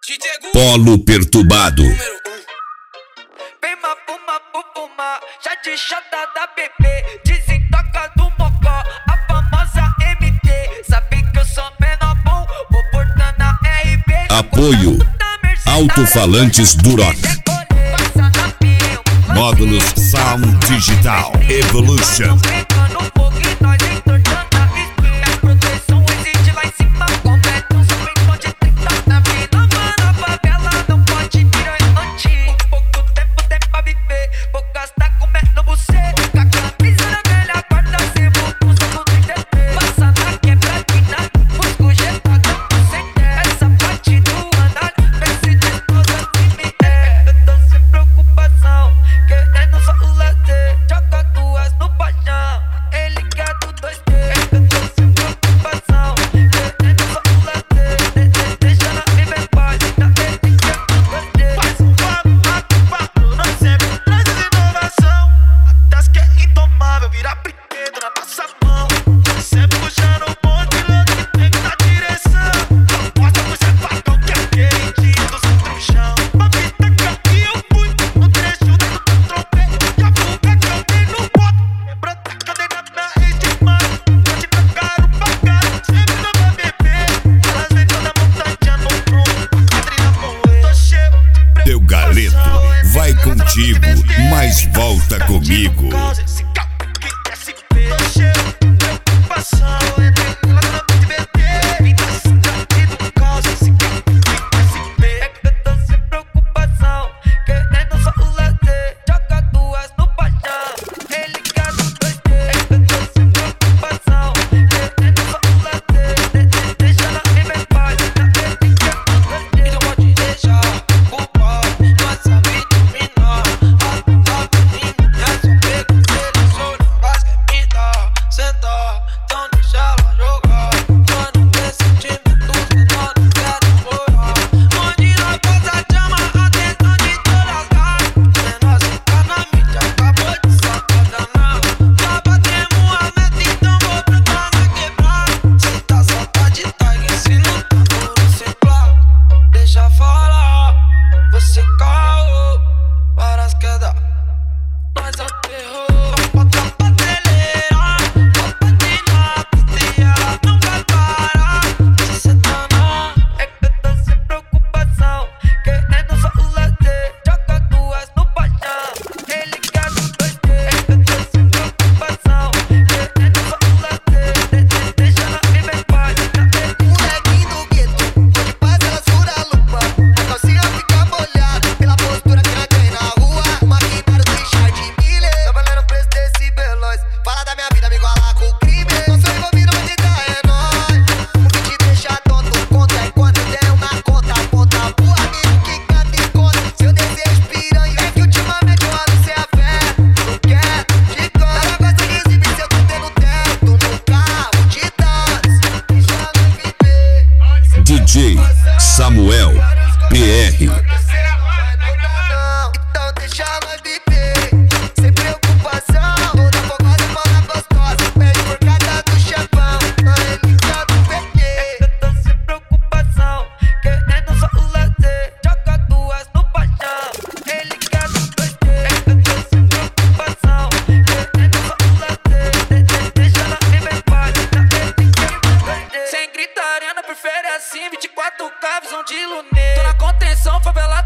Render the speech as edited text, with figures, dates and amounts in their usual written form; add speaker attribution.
Speaker 1: Polo perturbado.
Speaker 2: Vem mapuma, pupuma, já de chata da bebê, desentoca do mocó, a famosa MT. Sabe que eu sou menor bom, vou portando a RB.
Speaker 1: Apoio Alto-falantes Duroc. Módulos Sound Digital Evolution. Vai contigo, mas volta comigo. DJ Samuel PR.
Speaker 3: Então deixa nós viver, sem preocupação. Toda folgada fala gostosa, pede por cada do chefão. Na relíquia do PT.
Speaker 2: Eu tô sem preocupação, querendo só o lazer. Joga duas no paixão, relíquia do PT. Eu tô sem preocupação, querendo só o lazer. Deixa ela viver em paz, na relíquia do PT. Sem gritaria, não prefere assim, 24K, visão de lunê. Tô na contenção, favela